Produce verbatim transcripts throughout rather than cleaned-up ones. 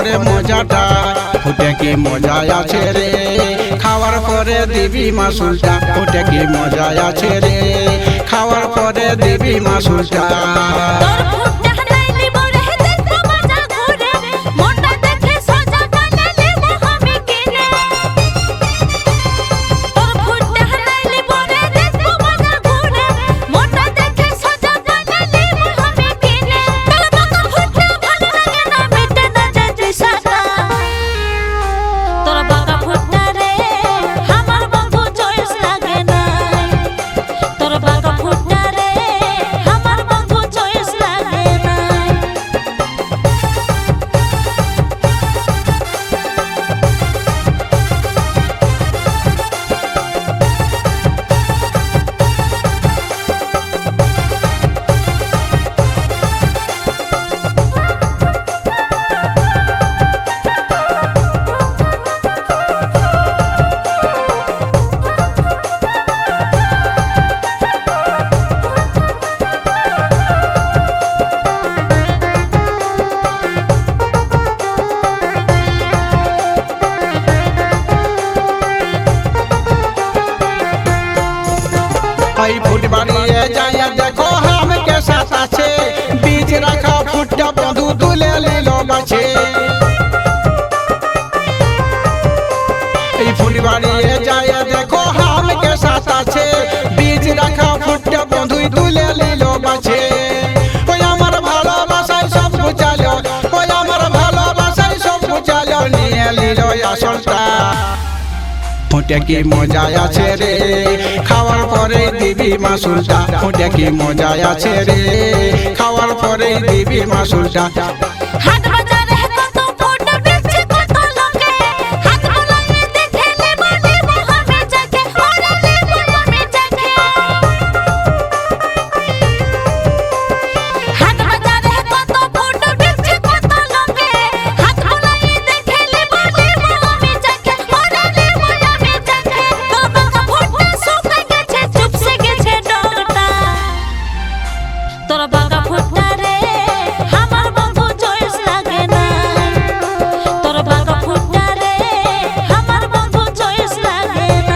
পরে মজাটা ফুটে কি মজা আছে রে খাওয়ার পরে দিবি মাসুলটা ফুটে কি মজা আছে রে খাওয়ার পরে দিবি মাসুলটা फुटबाड़िए जाया देखो हम के साथ आछे बीच रखा फुटा बंधु तुले लीलो बचे फुटबाड़िए जाया देखो हम के साथ आछे बीच रखा फुटा बंधु तुले लीलो बचे ओय आमार भालोबासाय सब बुझालो ओय आमार भालोबासाय सब बुझालो निये लीलो आसलटा ফুটে কি মজা আছে রে খাওয়ার পরে দিবি মাসুলটা ফুটে কি মজা আছে রে খাওয়ার পরে দিবি মাসুলটা হাত বাজারে কত ফুট বিচ্ছে কত লোকে হাত বুলায়ে দেখে লে বলে মোহমে জাগে ওরে লে মোহমে জাগে হাত বাজারে কত ফুট বিচ্ছে কত লোকে হাত বুলায়ে দেখে লে বলে মোহমে জাগে ওরে লে তোরা বাগা ফুটনা রে আমার বন্ধু চয়েস লাগে না তোরা বাগা ফুটনা রে আমার বন্ধু চয়েস লাগে না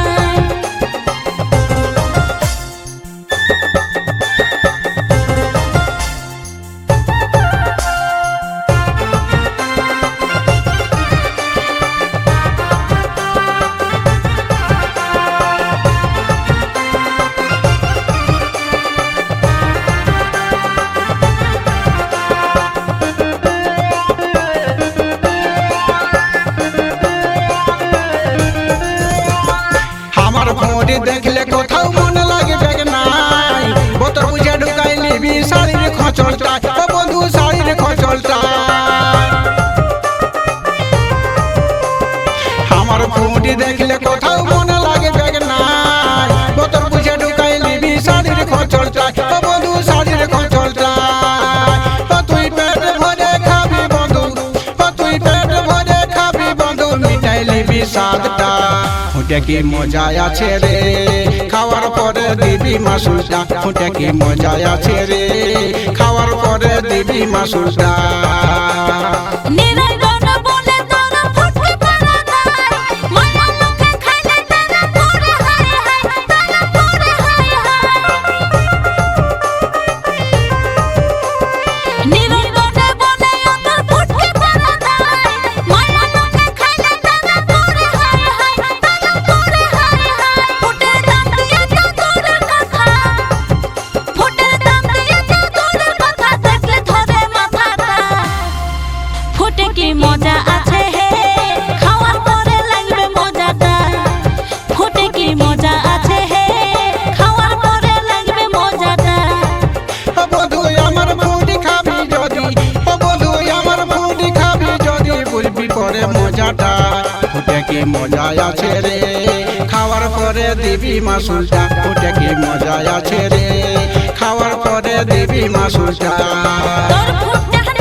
देखले कोथाओ मन लागबे नाई बोतर बुझे ढुकाई निबी शाड़ीर खचलटा ओ बंधु शाड़ीर खचलटा हमार फुटी देखले कोथाओ मन लागबे नाई बोतर बुझे ढुकाई निबी शाड़ीर खचलटा ओ बंधु शाड़ीर खचलटा ओ तुई पेट भरे खाबी बंधु ओ तुई पेट भरे खाबी बंधु मिटाई लिबी सादटा ফুটে কি মজা আছে রে খাওয়ার পরে দিবি মাসুলটা ফুটে কি মজা আছে রে খাওয়ার পরে দিবি মাসুলটা মজা আছে হে খাওয়ার পরে লাগবে মজাটা ফুটে কি মজা আছে হে খাওয়ার পরে লাগবে মজাটা ও বন্ধু আমার ফুটি খাবি যদি ও বন্ধু আমার ফুটি খাবি যদি বুঝবি পরে মজাটা ফুটে কি মজা আছে রে খাওয়ার পরে দিবি মাসুলটা ফুটে কি মজা আছে রে খাওয়ার পরে দিবি মাসুলটা তোর ফুটটা